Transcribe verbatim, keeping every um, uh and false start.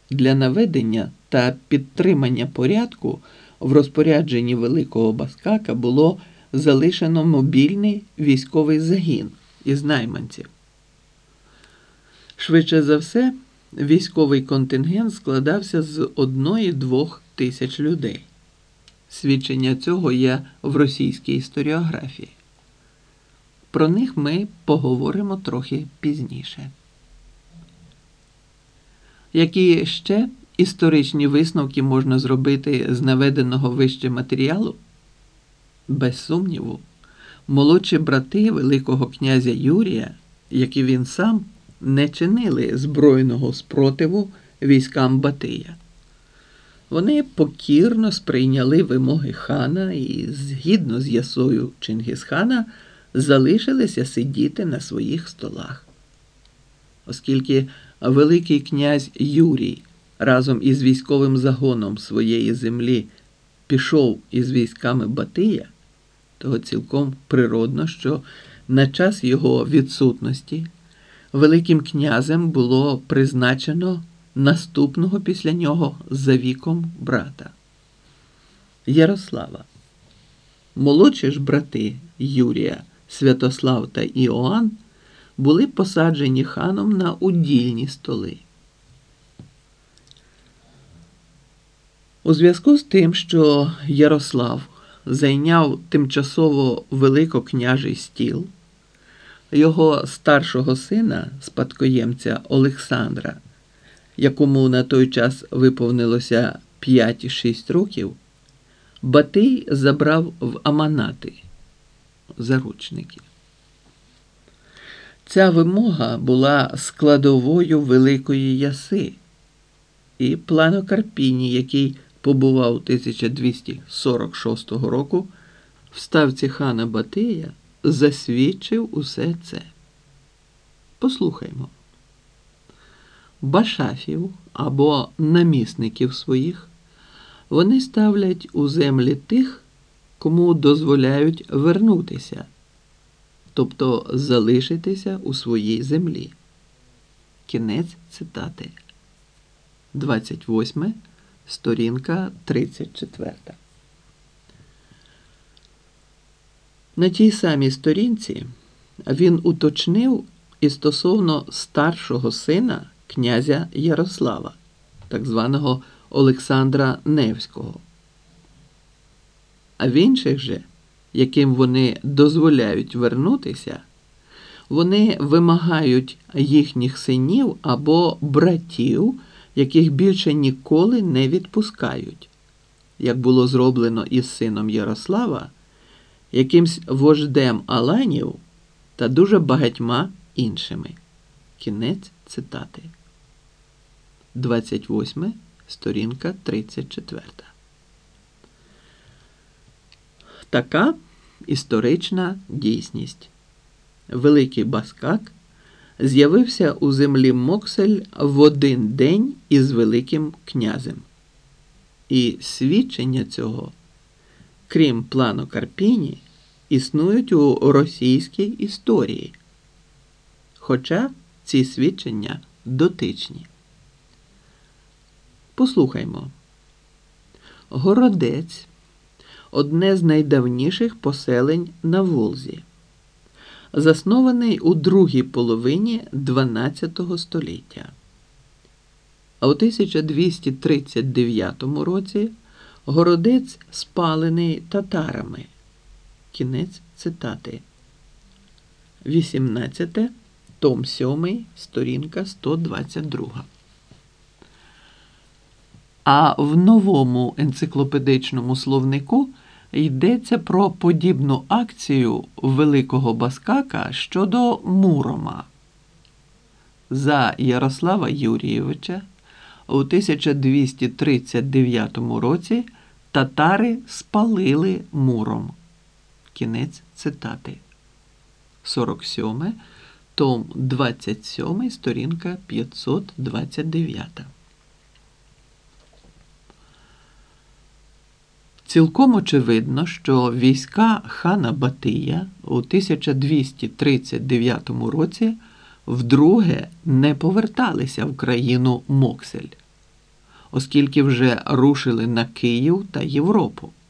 Для наведення та підтримання порядку в розпорядженні Великого Баскака було залишено мобільний військовий загін із найманців. Швидше за все, військовий контингент складався з одної-двох тисяч людей. Свідчення цього є в російській історіографії. Про них ми поговоримо трохи пізніше. Які ще історичні висновки можна зробити з наведеного вище матеріалу? Без сумніву, молодші брати Великого князя Юрія, як і він сам, не чинили збройного спротиву військам Батия. Вони покірно сприйняли вимоги хана і, згідно з ясою Чингісхана, залишилися сидіти на своїх столах. Оскільки Великий князь Юрій разом із військовим загоном своєї землі пішов із військами Батия, то цілком природно, що на час його відсутності Великим князем було призначено наступного після нього за віком брата – Ярослава. Молодші ж брати Юрія, Святослав та Іоанн були посаджені ханом на удільні столи. У зв'язку з тим, що Ярослав зайняв тимчасово великокняжий стіл, його старшого сина, спадкоємця Олександра, якому на той час виповнилося п'ять-шість років, Батий забрав в аманати, заручники. Ця вимога була складовою Великої Яси, і плану Карпіні, який побував тисяча двісті сорок шостого року в ставці хана Батия, засвідчив усе це. Послухаймо. Башафів або намісників своїх вони ставлять у землі тих, кому дозволяють вернутися, тобто залишитися у своїй землі. Кінець цитати. двадцять восьма сторінка тридцять четверта. На тій самій сторінці він уточнив і стосовно старшого сина князя Ярослава, так званого Олександра Невського. А в інших же, яким вони дозволяють вернутися, вони вимагають їхніх синів або братів, яких більше ніколи не відпускають, як було зроблено із сином Ярослава, якимсь вождем Аланів та дуже багатьма іншими. Кінець цитати. двадцять восьма сторінка тридцять четверта. Така історична дійсність. Великий Баскак з'явився у землі Моксель в один день із Великим князем. І свідчення цього, крім плану Карпіні, існують у російській історії. Хоча ці свідчення дотичні. Послухаймо. Городець – одне з найдавніших поселень на Волзі. Заснований у другій половині дванадцятого століття. А у тисяча двісті тридцять дев'ятому році Городець спалений татарами. Кінець цитати. вісімнадцяте, том сьомий, сторінка сто двадцять друга. А в новому енциклопедичному словнику йдеться про подібну акцію Великого Баскака щодо Мурома. За Ярослава Юрійовича у тисяча двісті тридцять дев'ятому році татари спалили Муром. Кінець цитати. сорок сьоме, том двадцять сьомий, сторінка п'ятсот двадцять дев'ята. Цілком очевидно, що війська хана Батия у тисяча двісті тридцять дев'ятому році вдруге не поверталися в країну Моксель, оскільки вже рушили на Київ та Європу.